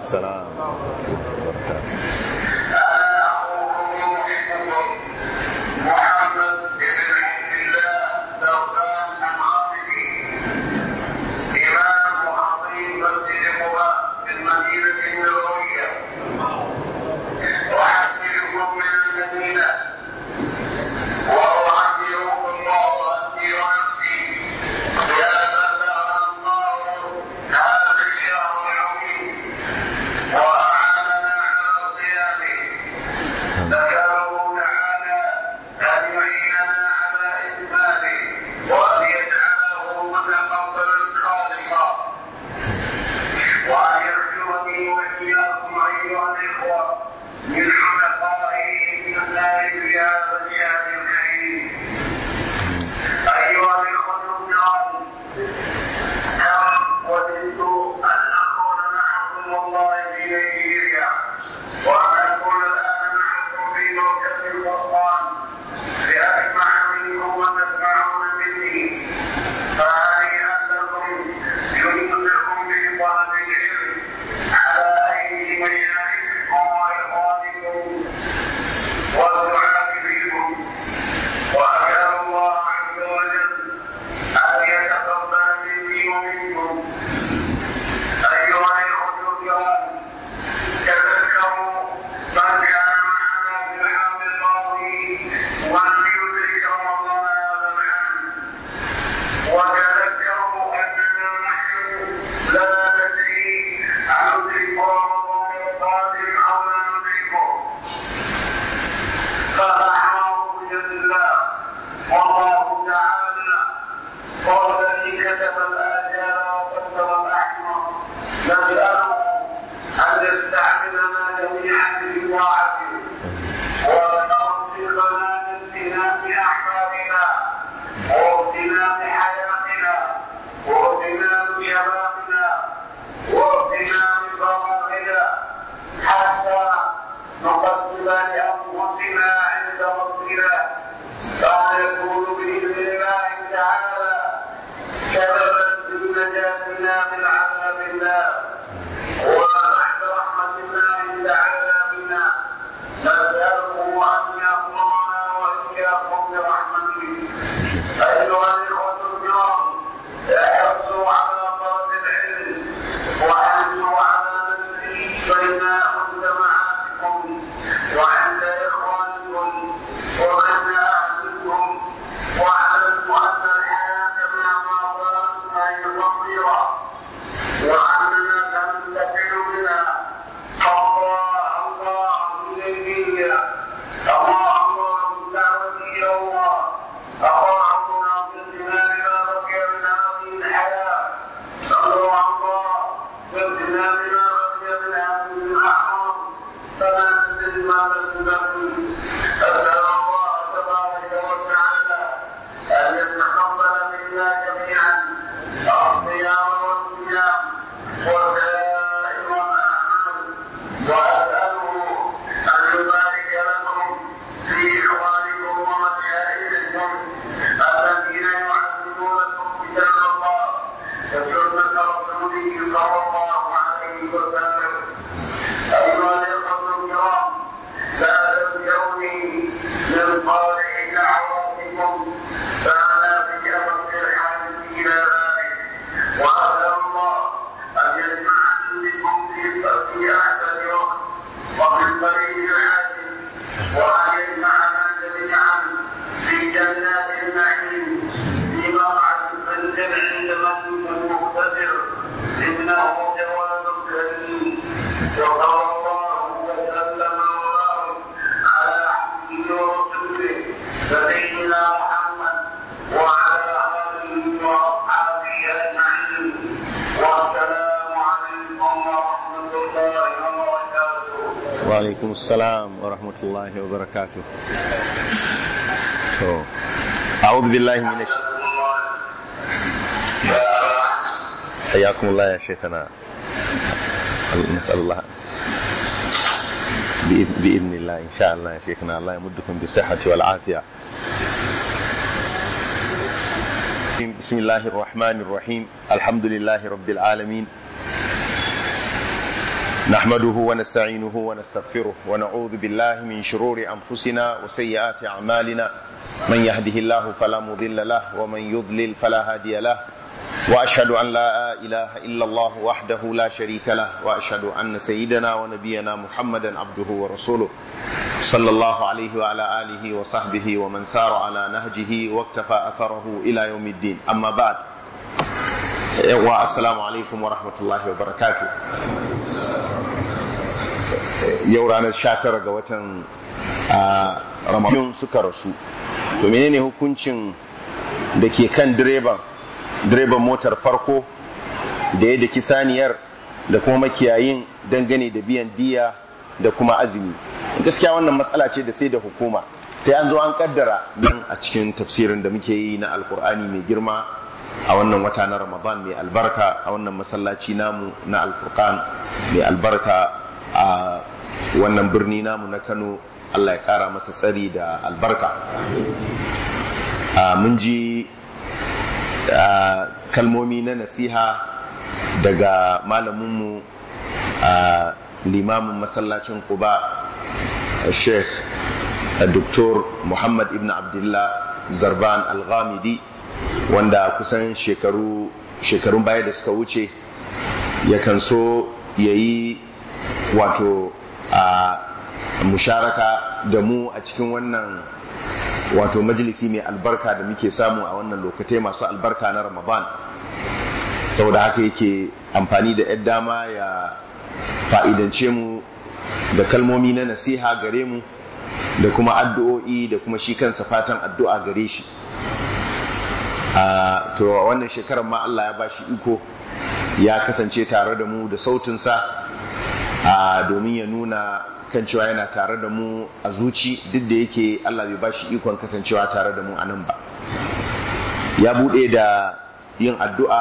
السلام وبركاته. وعليكم السلام ورحمة الله وبركاته. أعوذ بالله من الشيطان. حياكم الله يا شيخنا. نسأل الله بإذن الله إن شاء الله يا شيخنا، الله يمدكم بالصحة والعافية. بسم الله الرحمن الرحيم. الحمد لله رب العالمين، نحمده ونستعينه ونستغفره ونعوذ بالله من شرور أنفسنا وسيئات أعمالنا من يهده الله فلا مضل له ومن يضلل فلا هادي له وأشهد أن لا إله إلا الله وحده لا شريك له وأشهد أن سيدنا ونبينا محمدا عبده ورسوله صلى الله عليه وعلى آله وصحبه ومن سار على نهجه واكتفى أثره إلى يوم الدين أما بعد والسلام عليكم ورحمة الله وبركاته. yau ranar 19 ga watan Ramadan suka rasu. To menene hukuncin da ke kan direban motar farko da ya daki saniyar da kuma makiyayin dangane da biyan diya da kuma azumi? Gaskiya wannan matsala ce da sai da hukuma, sai an zo an kaddara nan a cikin tafsirin da muke yi na Alkur'ani mai girma a wannan wata na Ramadan mai albarka a wannan masallaci namu na Al-Furqan mai albarka a wannan birni namu na Kano. Allah ya kara masa tsari da albarka. Mun ji kalmomi na nasiha daga malaminmu limamin masallacin Quba Sheikh Dr. Muhammad ibn Abdullah Zarban Al-Ghamidi, wanda kusan shekarun baya da suka wuce yakan so yayi wato musharaka da mu a cikin wannan wato majalisi mai albarka da muke samu a wannan lokacin masu albarka na Ramadan. Saboda haka yake amfani da yadda dama ya fa'idance mu da kalmomi na nasiha gare mu da kuma addu'o'i da kuma shi kansa fatan addu'a gare shi. To wannan shekarar ma Allah ya bashi iko ya kasance tare da mu da sautinsa domin ya nuna kan cewa yana tare da mu a zuci, duk da yake Allah bai bashi ikon kasancewa tare da mu a nan ba. Ya bude da yin addu'a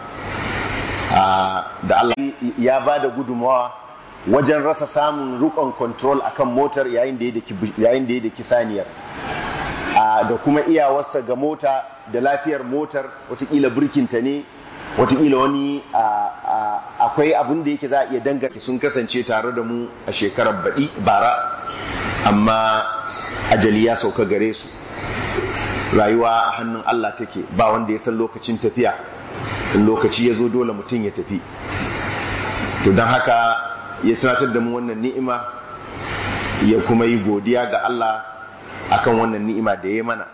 da Allah ya ba da gudunmawa wajen rasa samun rukon control akan motar yayin da ya daki saniyar, da kuma iyawarsa ga mota da lafiyar motar. Watakila birkinta ne, watakila wani akwai abin da yake za a iya dangane. Sun kasance tare da mu a shekarar bara, amma ajali ya sauka gare su. Rayuwa a hannun Allah take, ba wanda ya san lokacin tafiya. In lokaci ya zo dole mutum ya tafi. To don haka ya tunatar da mu wannan ni'ima, ya kuma yi godiya ga Allah akan wannan ni'ima da ya mana.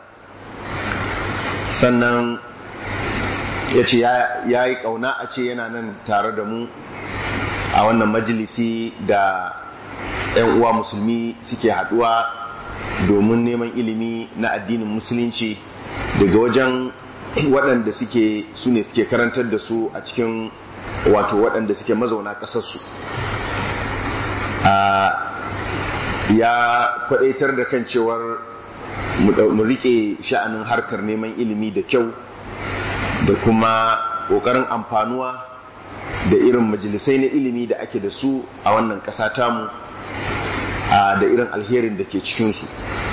Sannan ya ce ya yi ƙauna a ce yana nan tare da mu a wannan majalisi da 'yan uwa musulmi suke haɗuwa domin neman ilimi na addinin musulunci daga wajen waɗanda su ne suke karantar da su a cikin wato waɗanda suke mazauna ƙasarsu. Ya kwaɗaitar da kan cewar mu riƙe sha'anin harkar neman ilimi da kyau, da kuma ƙoƙarin amfanuwa da irin majalisai na ilimi da ake da su a wannan ƙasa tamu, da irin alherin da ke cikinsu.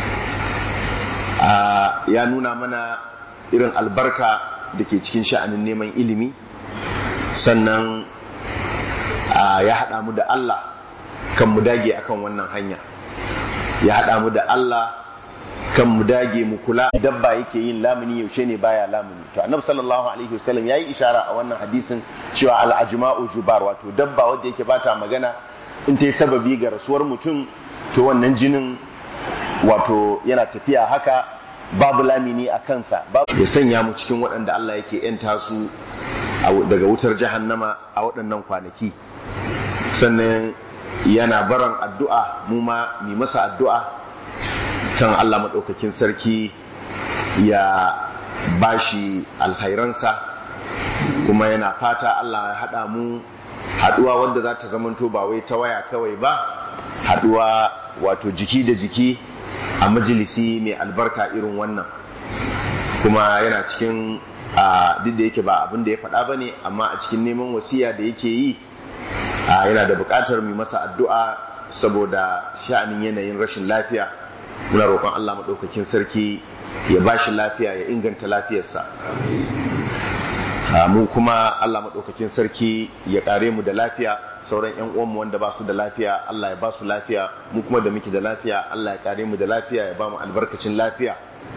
Ya nuna mana irin albarka da ke cikin sha'anin neman ilimi, sannan ya haɗa mu da Allah kan mu dage akan wannan hanya. Ya haɗa mu da Allah kan mu dage mu kula. Dabba yake yin lamuni, yaushe ne baya lamuni? To annabi sallallahu alaihi wasallam yayi ishara a wannan hadisin cewa al-ajma'u jubar, wato dabba wanda yake bata magana, in tayi sababi ga rasuwar mutum to wannan jinin wato yana tafiya haka, babu lamini a kansa. Ya sanya mu cikin waɗanda Allah yake yanta su daga wutar jahannama a waɗannan kwanaki. Sannan yana baran addu'a, mu ma mi masa addu'a kan Allah maɗaukakin sarki ya bashi alkhairansa, kuma yana fata Allah ya haɗa mu haɗuwa wanda za ta zamanto ba wai ta waya kawai ba, haɗuwa wato jiki da jiki a majalisi mai albarka irin wannan. Kuma yana cikin duk da yake ba abin da ya faɗa ba ne, amma a cikin neman wasiya da yake yi yana da buƙatar mu masa addu'a saboda sha'anin yanayin rashin lafiya. Muna roƙon Allah maɗaukakin sarki ya ba shi lafiya, ya inganta lafiyarsa. mu kuma Allah maɗaukakin sarki ya ƙare mu da lafiya, sauran 'yan uwanmu wanda ba su da lafiya Allah ya ba su lafiya, mu kuma da muke da lafiya Allah ya ƙare mu da lafiya, ya ba mu albarkacin lafiya.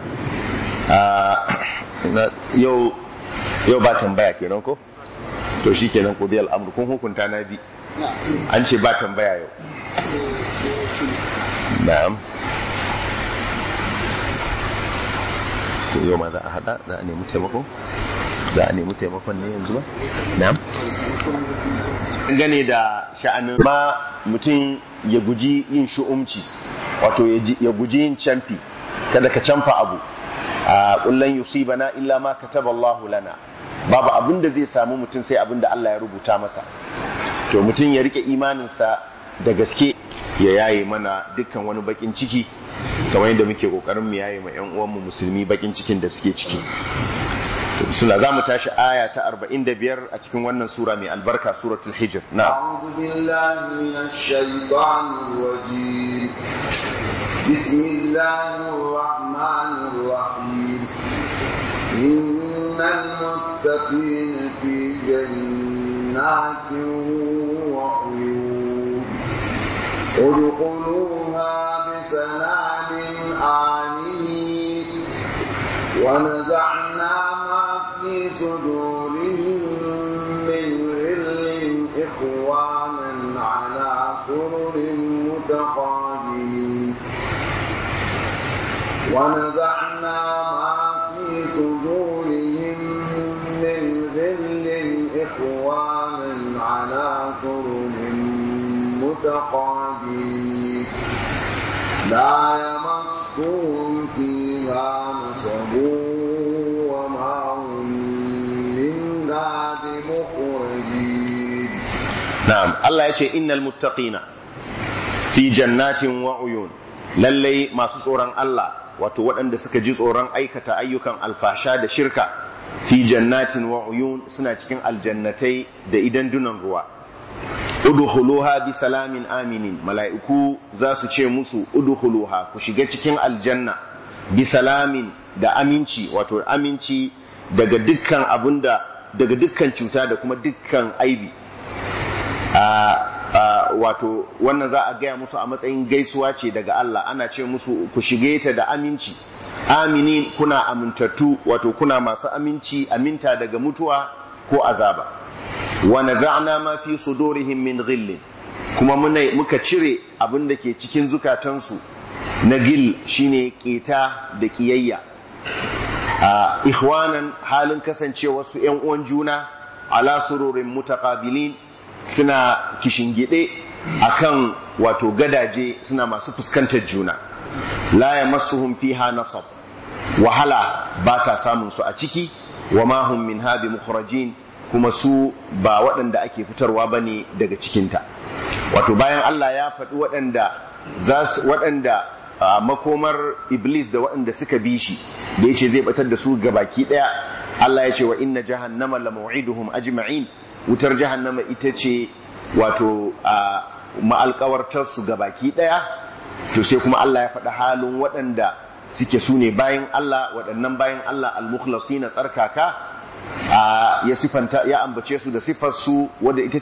Yau ba tambaya kenan ko? To shi kenan ku zai al'amur kun hukunta na bi, an ce ba tambaya yau. Na'am. To yau ma za a hada, za a nemi taimako? Za a nemi taimakon ne yanzu ba? Na'am. Gane da sha'anin ma mutum ya guji yin shu'umci, wato ya guji yin camfi, kada ka camfa abu. A kullun yusibana illa ma kataballahu lana. Babu abin da zai samu mutum sai abin da Allah ya rubuta masa. To mutum ya rike imaninsa da gaske, ya yaye mana dukkan wani bakin ciki, kamar yadda muke kokarin mu yaye ma ƴan uwanmu musulmi bakin cikin da suke ciki. Suna za mu tashi aya ta 45 a cikin wannan sura mai albarka, suratul Hijr. A'udhu billahi minash shaitanir rajim. Bismillahir rahmanir rahim. Innal muttaqina fi jannatin wa uyun. Udkhuluha bisalamin aminin. ونزعنا ما في صدورهم من غل إخوانا على سرر متقابلين ونزعنا ما في صدورهم من غل إخوانا على سرر متقابلين لا يمسهم فيها نصب وما هم منها بمخرجين. نعم الله يقول إن المتقين في جنات وعيون lallai masu tsoron Allah wato waɗanda suka ji tsoron aikata ayyukan alfasha da shirka fi jannatin wa uyun suna cikin aljannatai da idan dunan ruwa. Udkhuluha bi salamin aminin, mala'iku za su ce musu udkhuluha, ku shiga cikin aljanna bi salamin da aminci, wato aminci daga dukkan daga dukkan cuta da kuma dukkan aibi. Wato wannan za a gaya musu a matsayin gaisuwa ce daga Allah, ana ce musu ku shige ta da aminci. Aminin, kuna amintattu, wato kuna masu aminta daga mutuwa ko azaba. Wa naza'na ma fi sudurihim min ghillin, kuma muka cire abin da ke cikin zukatansu na gil, shine keta da kiyayya. Ikhwanan, halin kasancewar su ƴan uwan juna, ala sururin mutaqabilin, suna kishingide akan wato gadaje, suna masu fuskantar juna. La yamassuhum fiha nasab, wahala ba ta samun su a ciki, wa ma hum minha bimukhrajin, kuma su ba waɗanda ake fitarwa ba ne daga cikinta. Wato bayan Allah ya faɗi waɗanda makomar Iblis da waɗanda suka bi shi, da ya ce zai batar da su gabaki ɗaya, Allah ya ce wa inna jahannama la maw'iduhum ajma'in, wutar jahannama ita ce wato ma'alƙawartar su gabaki ɗaya. To sai kuma Allah ya faɗi halin waɗanda suke su ne bayan Allah, waɗannan bayan Allah al-mukhlasina, tsarkaka, ya sifanta, ya ambace su da sifar su wadda ita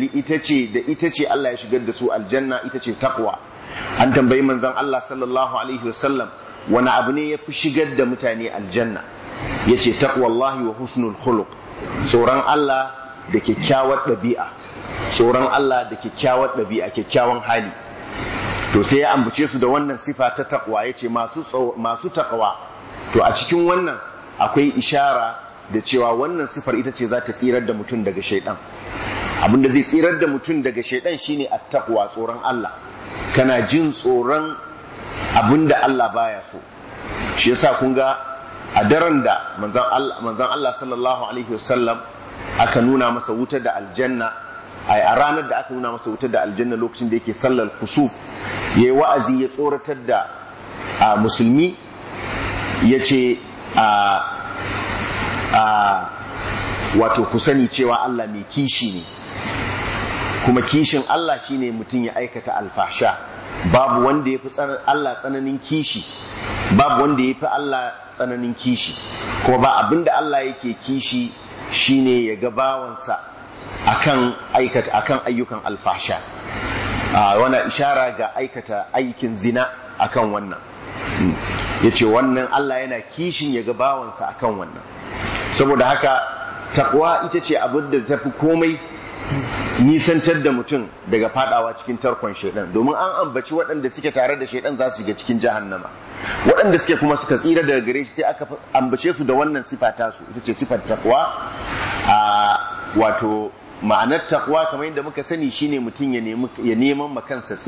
ce Allah ya shigar da su aljanna, ita ce taqwa. An tambayi manzon Allah sallallahu alaihi wasallam wani abu ne ya fi shigar da mutane aljanna, yace taqwallahi wa husnul khuluq, tsoron Allah da kyakkyawar ɗabi'a, tsoron Allah da kyakkyawar ɗabi'a, kyakkyawan hali. To sai ya ambace su da wannan sifa ta taqwa, yace masu taqwa. To a cikin wannan akwai ishara da cewa wannan sifar ita ce za ta tsirar da mutum daga shaidan. Abinda zai tsirar da mutum daga shaidan shine at-taqwa, tsoron Allah. Kana jin tsoron abinda Allah baya so. Shi yasa kun ga a daren da manzon Allah sallallahu alaihi wasallam aka nuna masa wuta da aljanna, a ranar da aka nuna masa wuta da aljanna lokacin da yake sallar kusuf, yayi wa'azi ya tsoratar da musulmi, yace wato ku sani cewa Allah mai kishi ne, kuma kishin Allah shine mutum ya aikata alfasha. Babu wanda ya fi Allah tsananin kishi, babu wanda ya fi Allah tsananin kishi, kuma ba abinda Allah yake kishi shine ya ga bawansa akan ayyukan alfasha. Wannan ishara ga aikata aikin zina akan wannan. Yace wannan Allah yana kishin ya ga bawansa akan wannan. Saboda haka taqwa ita ce abin da tafi komai nisantar da mutum daga fadawa cikin tarkon shaidan, domin an ambaci waɗanda suke tare da shaidan za su shiga cikin jahannama, waɗanda suke kuma suka tsira daga gare shi sai aka ambace su da wannan sifa tasu, ita ce sifar taqwa. Wato ma'anar taqwa kamar yadda muka sani shine mutum ya neman makansa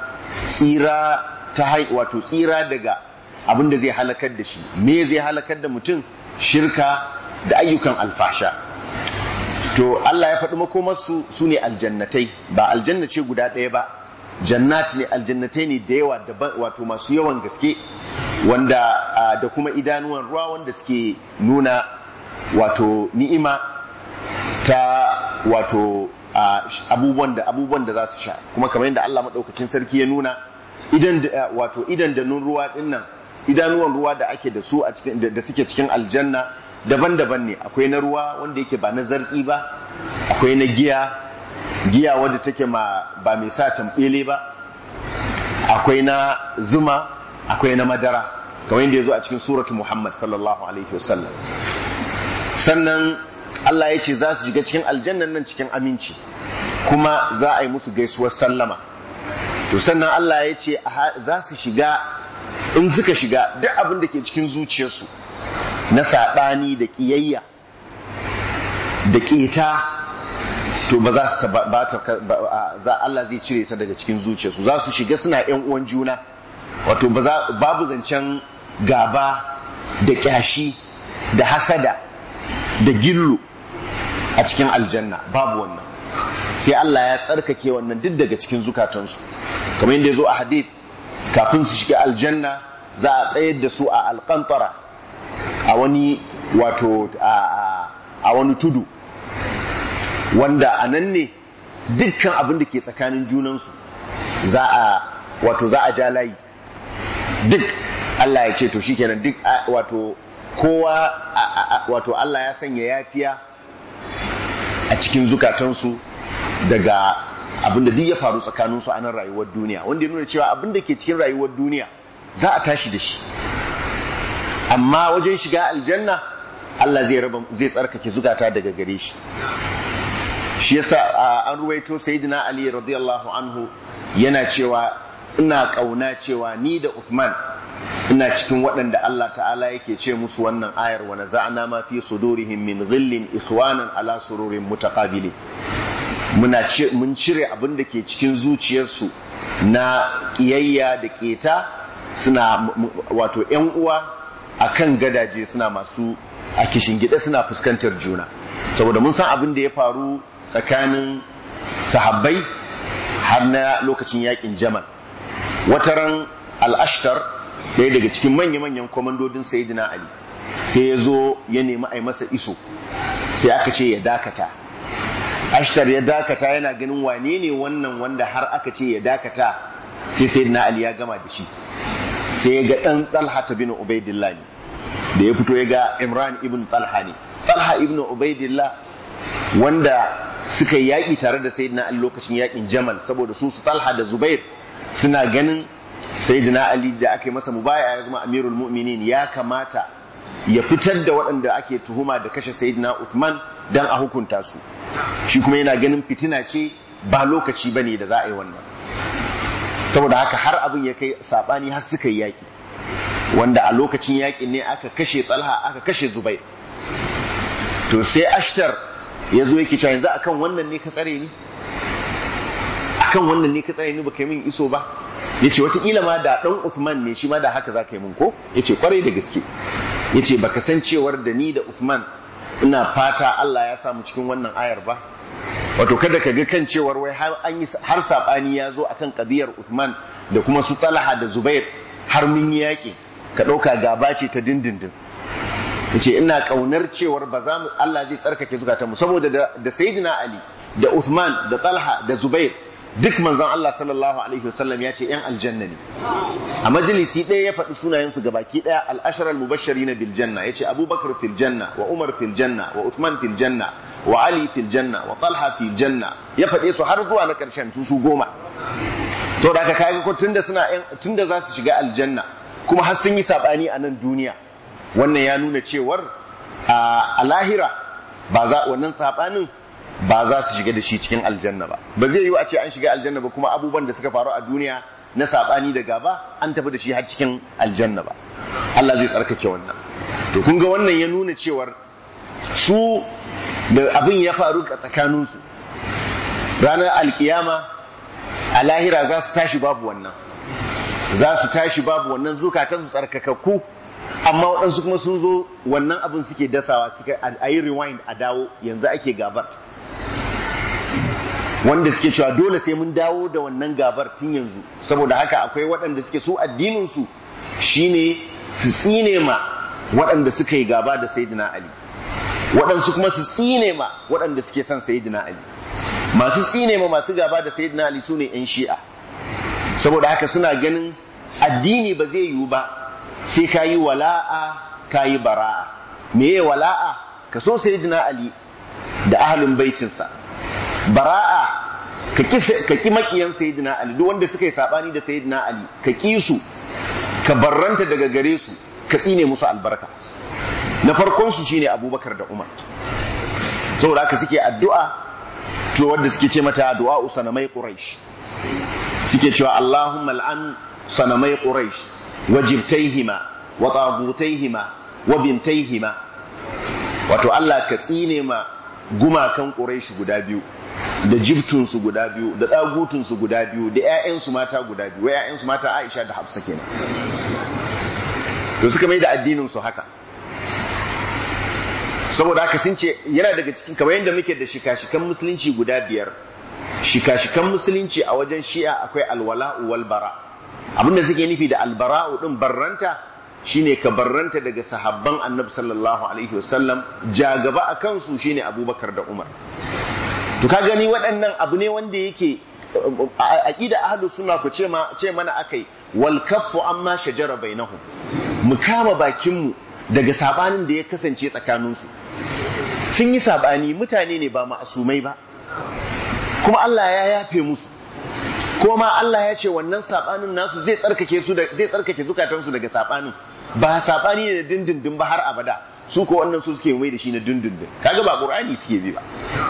tsira wato tsira daga abin da zai halakar da shi. Me zai halakar da mutum? Shirka da ayyukan alfasha. To Allah ya faɗi makomarsu su ne aljannatai, ba aljannace guda ɗaya ba, jannat ne, aljannatai ne da yawa daban, wato masu yawan gaske, wanda da kuma idanuwan ruwa wanda suke nuna wato ni'ima ta wato abubuwan da za su sha. Kuma kamar yadda Allah maɗaukacin sarki ya nuna idan da nun ruwa dinnan, idanuwan ruwa da ake da su da suke cikin aljanna daban-daban ne. Akwai na ruwa wanda yake ba na zartsi ba, akwai na giya wadda take ba mai sa tambele ba, akwai na zuma, akwai na madara, kamar yadda ya zo a cikin suratu Muhammad sallallahu alaihi wasallam. Sannan Allah ya ce za su shiga cikin aljannan nan cikin aminci, kuma za a yi musu gaisuwar sallama. To sannan Allah ya ce za su shiga, in suka shiga duk abin da ke cikin zuciyarsu na saɓani da ƙiyayya da ƙeta, to ba za su Allah zai cire ta daga cikin zuciyarsu. Za su shiga suna ƴan uwan juna, wato babu zancen gaba da ƙyashi da hasada da gillu a cikin aljanna, babu wannan. Sai Allah ya tsarkake wannan duk daga cikin zukatansu, kamar yadda ya zo a hadith, kafin su shiga aljanna za a tsayar da su a alƙantara, a wani wato a wani tudu, wanda a nan ne dukkan abin da ke tsakanin junansu za a ja layi duk. Allah ya ce to shikenan duk wato kowa wato Allah ya sanya yafiya a cikin zukatansu daga abin da duk ya faru tsakaninsu a nan rayuwar duniya, wanda ya nuna cewa abin da ke cikin rayuwar duniya za a tashi da shi, amma wajen shiga aljanna Allah zai tsarkake zukata daga gare shi. Shi yasa an ruwaito sayyidina Ali radiyallahu anhu yana cewa ina kauna cewa ni da Uthman ina cikin waɗanda Allah ta'ala yake ce musu wannan ayar, wa naza'na ma fi sudurihim min ghillin ikhwanan ala sururin mutaqabilin. Mun cire abin da ke cikin zuciyarsu na kiyayya da keta, suna wato ƴan uwa akan gadaje, suna masu a kishingide, suna fuskantar juna. Saboda mun san abin da ya faru tsakanin sahabbai har na lokacin yakin Jamal. Wataran al-Ashtar, ɗaya daga cikin manya-manyan komandodin Sayyidina Ali, sai ya zo ya nemi a yi masa iso, sai aka ce ya dakata. Ashtar ya dakata, yana ganin wane ne wannan wanda har aka ce ya dakata, sai Sayyidina Ali ya gama da shi. Sai ya ga ɗan Talha bin Ubaidillah ne, da ya fito ya ga Imran ibn Talha ne. Talha ibn Ubaidillah wanda suka yi yaƙi tare da Sayyidina Ali lokacin yaƙin Jamal, saboda su Talha da Zubair suna ganin Sayyidina Ali da aka yi masa mubaya ya zama Amirul Mu'minin, ya kamata ya fitar da waɗanda ake tuhuma da kashe Sayyidina Uthman dan a hukunta su. Shi kuma yana ganin fitina ce, ba lokaci bane da za a yi wannan. Saboda haka har abin ya kai sabani, har suka yi yaƙi, wanda a lokacin yaƙin ne aka kashe Talha, aka kashe Zubair. To sai Ashtar ya zo yake cewa yanzu akan wannan ne ka tsare ni, akan wannan ne ka tsare ni, baka yi min iso ba. Yace wataƙila ma da ɗan Uthman ne shi ma da haka za ka yi min ko? Yace kwarai da gaske. Yace baka san cewar da ni da Uthman ina fata Allah ya samu cikin wannan ayar ba. Wato kada ka ga kan cewar wai har sabani ya zo akan qadiyar Uthman da kuma su Talha da Zubair har mun yi yaƙi, ka ɗauka gaba ce ta dindindin. Yace ina kaunar cewar ba za mu, Allah zai tsarkake zukatanmu, saboda da Sayyidina Ali da Uthman da Talha da Zubair duk manzon Allah sallallahu alaihi wasallam ya ce yan aljanna ne. A majalisi ɗaya ya faɗi sunayensu gabaki ɗaya, al-ashara al-mubashshirina bil janna, yace Abubakar fil janna wa Umar fil janna wa Uthman fil janna wa Ali fil janna wa Talha fil janna, ya faɗe su har zuwa na ƙarshen su 10. to da ka kaga ko tunda za su shiga aljanna kuma har sun yi sabani a nan duniya, wannan ya nuna cewar a lahira ba za wannan sabanin ba za su shiga da shi cikin aljanna ba. Ba zai yiwu a ce an shiga aljanna ba kuma abubuwan da suka faru a duniya na sabani da gaba an tafi da shi har cikin aljanna ba. Allah zai tsarkake wannan. To kun ga wannan ya nuna cewar su da abin ya faru a tsakaninsu ranar alkiyama a lahira za su tashi babu wannan, zukatan su tsarkakakku, amma waɗansu kuma sun zo wannan abin suke dasawa, a yi rewind a dawo, yanzu ake gabar, wanda suke cewa dole sai mun dawo da wannan gabar tun yanzu. Saboda haka akwai waɗanda suke su addininsu shine su tsine ma waɗanda suka yi gaba da Sayyidina Ali, waɗansu kuma su tsine ma waɗanda suke son Sayyidina Ali. Masu tsine ma masu gaba da Sayyidina Ali su ne 'yan Shi'a. Saboda haka suna ganin addini ba zai yiwu ba sai ka yi wala'a ka yi bara'a. Meye wala'a? Ka so Sayyidina Ali da ahlul baitinsa. Bara'a ka ki makiyan Sayyidina Ali, duk wanda suka yi sabani da Sayyidina Ali ka ki su, ka barranta daga gare su, ka tsine musu albarka. Na farkon su shine Abubakar da Umar. Saboda haka suke addu'a to wanda suke ce mata du'a sanamai Quraysh, suke cewa Allahumma al'an sanamai Quraysh wa jibtaihima wa tagutaihima wa bintaihima, wato Allah ka tsine ma gumakan Quraysh guda biyu, da jibtunsu guda biyu, da dagutunsu guda biyu, da ƴaƴansu mata guda biyu, wa ƴaƴansu mata Aisha da Hafsa kenan. To suka mai da addinin su haka. Saboda haka sun ce yana daga cikin, kamar yadda muke da shika-shikan musulunci guda 5, shika-shikan musulunci a wajen Shi'a akwai alwala'u wal bara. Abinda suke nufi da albara'u din barranta shine ka barranta daga sahabban Annabi sallallahu alaihi wasallam, jagaba akan su shine Abubakar da Umar. To ka gani waɗannan abu ne wanda yake aqida ahlus sunna ku ce mana akai wal kaffu amma shajara bainahum, mu kama bakin mu daga sabanin da ya kasance tsakaninsu. Sun yi sabani, mutane ne ba ma'asumai ba, kuma Allah ya yafe musu, kuma Allah ya ce wannan sabanin nasu zai tsarkake zukatansu daga sabanin, ba sabani ne da dindindin ba har abada. Su ko wannan su suke mai da shi na dindindin, kaga ba Qur'ani suke bi ba.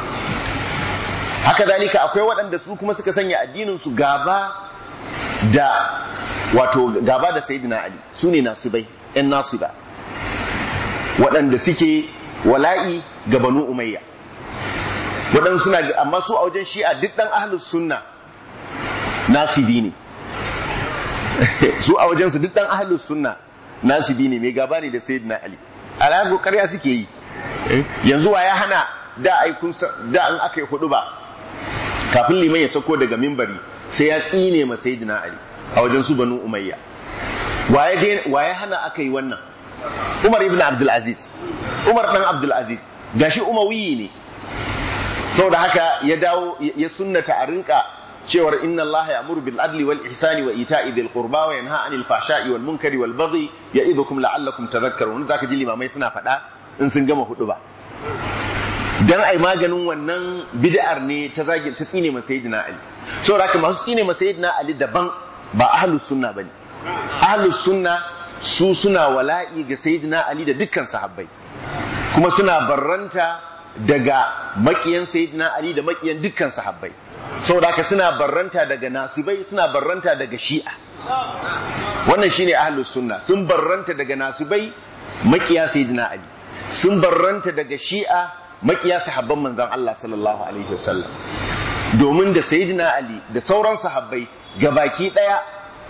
Haka zalika akwai waɗanda su kuma suka sanya addinin su gaba da Sayyidina Ali, su ne nasibai, ƴan nasiba, waɗanda suke wala'i ga Banu Umayya. Waɗansu suna, amma su a wajen Shi'a duk ɗan ahlus sunna nasibi ne. Su a wajen su duk ɗan ahlus sunna nasibi ne, mai gaba ne da Sayyidina Ali. Alaƙo ƙarya suke yi. Yanzu wa ya hana da an aka yi hudu ba, kafin liman ya sauko daga mimbari sai ya tsine ma Sayyidina Ali a wajen su Banu Umayya. Wa ya hana aka yi wannan? Umar ibn Abdul Aziz, Umar dan Abdul Aziz, gashi umawiyi ne. Saboda haka ya dawo ya sunnata a rinka cewar inna Allah ya'muru bil adli wal ihsani wa ita'i dhil qurba wa yanha 'anil fahsha'i wal munkari wal baghi ya'idhukum la'allakum tadhakkarun. Zaka ji limamai suna faɗa in sun gama hudu ba, dan ai maganin wannan bid'ar ne ta tsine ma Sayyidina Ali. Saboda haka masu tsine ma Sayyidina Ali daban, ba ahlus sunna bane. Ahlus sunna su suna wala'i ga Sayyidina Ali da dukkan sahabbai, kuma suna barranta daga makiyan Sayyidina Ali da makiyan dukkan sahabbai. Saboda haka suna barranta daga nasibai, suna barranta daga Shi'a. Wannan shine ahlus sunna, sun barranta daga nasibai makiya Sayyidina Ali, sun barranta daga Shi'a makiya sahabban manzon Allah sallallahu alaihi wasallam. Domin da Sayyidina Ali da sauran sahabbai gabaki daya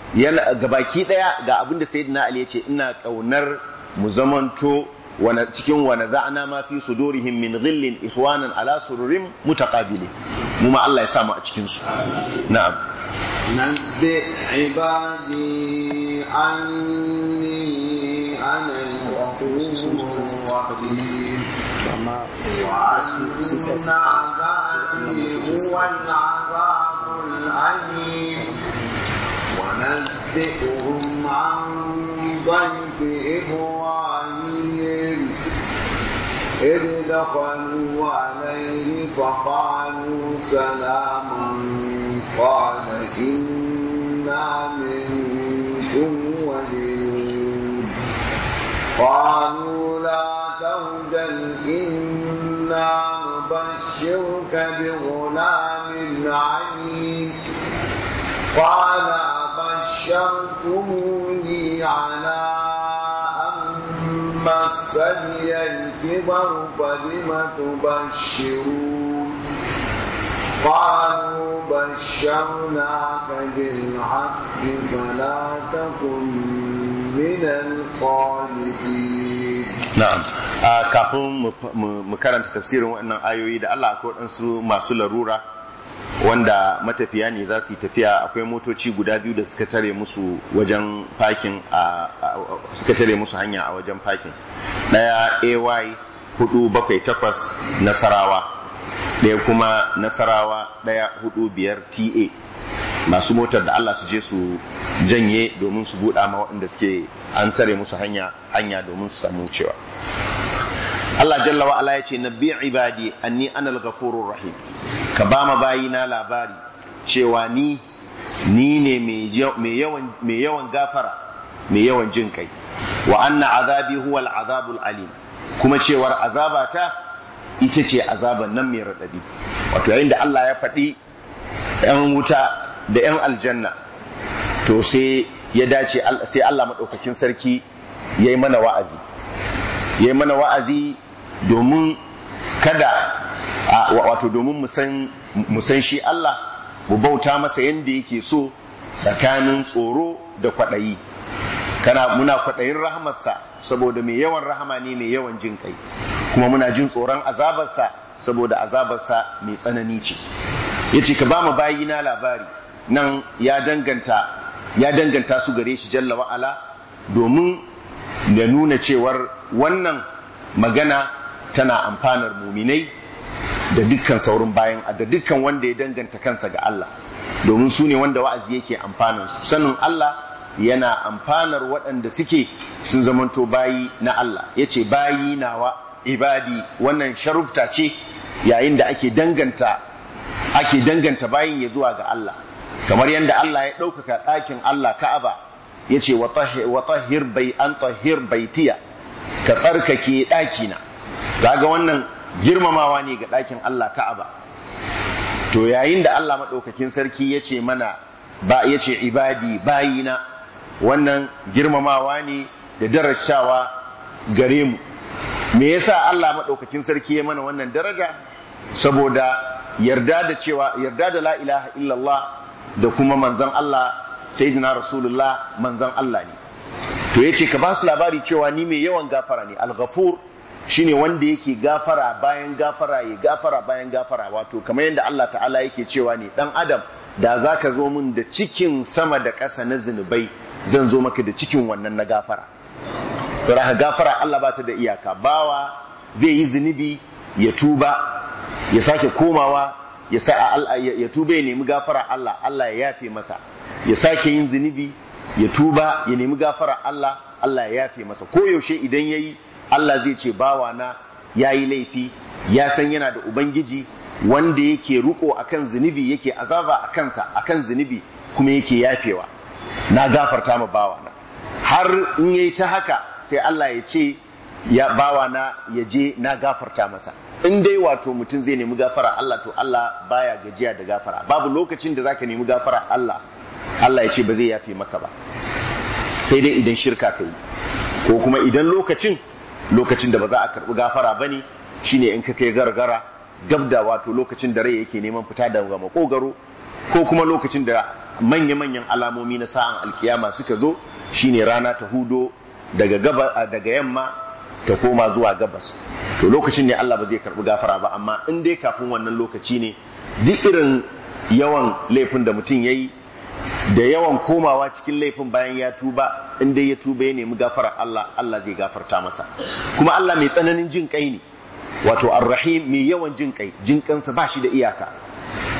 ga abinda Sayyidina Ali yace, ina kaunar mu zamanto cikin wa naza'na ma fi sudurihim min ghillin ikhwanan ala sururin mutaqabilin. Mu ma Allah ya samu a cikin su. Na'am. Nabbi ibadi anni ana al-ghafurur rahim wa asna huwa al-'azabul الأليم ونبئهم عن ضيف إبراهيم إذ دخلوا عليه فقالوا سلاما قال إنا منكم وجلون قالوا لا توجل إنا نبشرك بغلام عليم قال أبشرتموني على أن مسني الكبر فبم تبشرون قالوا بشرناك بالحق فلا تكن من القانطين. نعم kafin mu karanta tafsirin wannan ayoyi da Allah akwai waɗansu masu larura wanda matafiya ne za su yi tafiya, akwai motoci guda biyu da suka tare musu wajen parking suka tare musu hanya a wajen parking. Daya AY 478 Nasarawa, daya kuma Nasarawa 145 TA. Masu motar da Allah su je su janye domin su buɗa ma waɗanda suke an tare musu hanya domin su samu cewa. Allah jalla wa ala yace nabbi ibadi anni anal ghafurur rahim, ka ba ma bayina labari cewa ni ne mai yawan gafara mai yawan jin kai, wa anna azabi huwa al-azabul alim, kuma cewar azabata ita ce azaban nan mai radadi. Wato yayin da Allah ya faɗi ‘yan wuta da ‘yan aljanna, to sai ya dace sai Allah maɗaukakin sarki ya yi mana wa'azi domin kada wato domin mu san shi Allah, mu bauta masa yadda yake so tsakanin tsoro da kwaɗayi. Muna kwaɗayin rahamarsa saboda mai yawan rahama ne mai yawan jin kai, kuma muna jin tsoron azabarsa saboda azabarsa mai tsanani ce. Yace ka ba mu bayina labari, nan ya danganta su gare shi jalla wa'ala domin da nuna cewar wannan magana tana amfanar muminai da dukkan saurin bayan da dukkan wanda ya danganta kansa ga Allah, domin su ne wanda wa'azi yake amfanar su. Sanin Allah yana amfanar waɗanda suke sun zamanto bayi na Allah. Yace bayi nawa ibadi, wannan sharufta ce yayin da ake danganta bayin ya zuwa ga Allah, kamar yadda Allah ya ɗaukaka ɗakin Allah Ka'aba yace wa tahhir baitiya, ka tsarkake ɗakina. Kaga wannan girmamawa ne ga ɗakin Allah Ka'aba. To yayin da Allah maɗaukakin sarki yace mana yace ibadi bayina, wannan girmamawa ne da darajawa gare mu. Me yasa Allah maɗaukakin sarki ya mana wannan daraja? Saboda yarda da la ilaha illallah da kuma manzon Allah sayyidina rasulullah manzon Allah ne. To yace ka ba su labari cewa ni mai yawan gafara ne. Al-Ghafur shine wanda yake gafara bayan gafara, ya gafara bayan gafara. Wato kamar yadda Allah ta'ala yake cewa ne, dan adam da zaka zo min da cikin sama da ƙasa na zinubai, zan zo maka da cikin wannan na gafara. To gafara Allah ba ta da iyaka. Bawa zai yi zunubi ya tuba, ya sake komawa ya tuba, ya nemi gafara Allah ya yafe masa, ya sake yin zunubi ya tuba, ya nemi gafara Allah ya yafe masa. Koyaushe idan yayi, Allah zai ce bawa na yayi laifi, ya san yana da ubangiji wanda yake ruko akan zunubi, yake azaba akan zunubi, kuma yake yafewa, na gafarta ma bawa na. Har in yayi ta haka sai Allah ya ce ya bawa na ya je na gafarta masa. In dai wato mutum zai nemi gafara Allah, to Allah baya gajiya da gafara. Babu lokacin da zaka nemi gafara Allah ya ce ba zai yafe maka ba, sai dai idan shirka kai, ko kuma idan lokacin da ba za a karbi gafara bane shine in ka kai gargara gabda, wato lokacin da rai yake neman fita daga makogaro, ko kuma lokacin da manya-manyan alamomi na sa'an alkiyama suka zo, shine rana ta hudo daga yamma ta koma zuwa gabas. To lokacin ne Allah ba zai karbi gafara ba. Amma in dai kafin wannan lokaci ne, duk irin yawan laifin da mutum yayi da yawan komawa cikin laifin bayan ya tuba, in dai ya tuba ya nemi gafara Allah zai gafarta masa. Kuma Allah mai tsananin jin kai ne, wato ar-rahim, mai yawan jin kai, jin kansa ba shi da iyaka.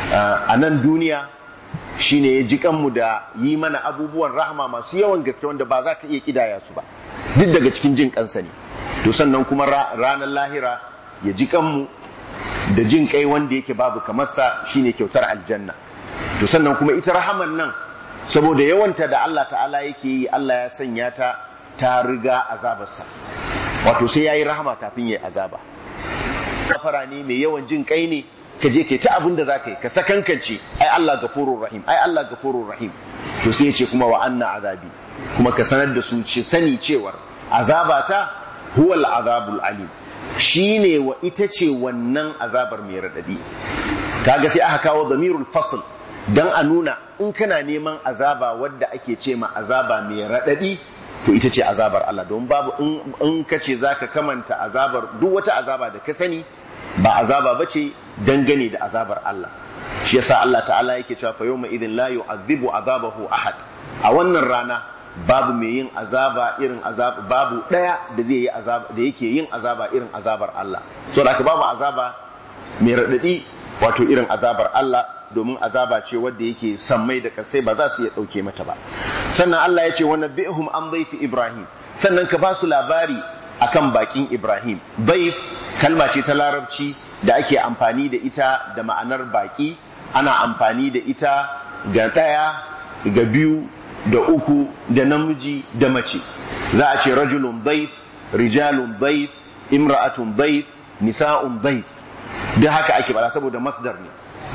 a nan duniya shine ya ji kanmu da yi mana abubuwan rahama masu yawan gaske wanda ba za ka iya kidaya su ba, duk daga cikin jin kansa ne. To sannan kuma ranar lahira ya ji kanmu da jin kai wanda yake babu kamarsa, shine kyautar aljanna. To sannan kuma ita rahaman nan saboda yawanta da Allah ta'ala yake yi, Allah ya sanya ta riga azabarsa, wato sai yayi rahama kafin yayi azaba. Gafara ne mai yawan jin kai ne, ka je kai ta abin da zaka yi, ka sakankance ai Allah gafurur rahim, ai Allah gafurur rahim. To sai ya ce kuma wa anna azabi, kuma ka sanar da su sani cewar azabata huwal azabul alim, shine wa ita ce wannan azabar mai radadi. Kaga sai aka kawo damirul fasl dan a nuna in kana neman azaba wadda ake ce ma azaba mai radadi, to ita ce azabar Allah. Don babu in kace zaka kamanta azabar duk wata azaba da ka sani, ba azaba bace dangane da azabar Allah. Shi yasa Allah ta'ala yake cewa fa yawma idhin la yu'adhibu azabahu ahad, a wannan rana babu mai yin azaba irin azaba, babu daya da zai yi azaba da yake yin azaba irin azabar Allah. So da babu azaba mai radadi wato irin azabar Allah, domin azaba ce wadda yake sammai da kasai ba za su iya dauke mata ba. Sannan Allah ya ce wa nabi'hum an dhayfi Ibrahim, sannan ka ba su labari akan bakin Ibrahim. Dayf kalma ce ta larabci da ake amfani da ita da ma'anar baki, ana amfani da ita ga daya, ga biyu, da uku, da namiji da mace. Za a ce rajulun dayf, rijalun dayf, imra'atun dayf, nisa'un dayf. Duk haka ake bada saboda masdar ne.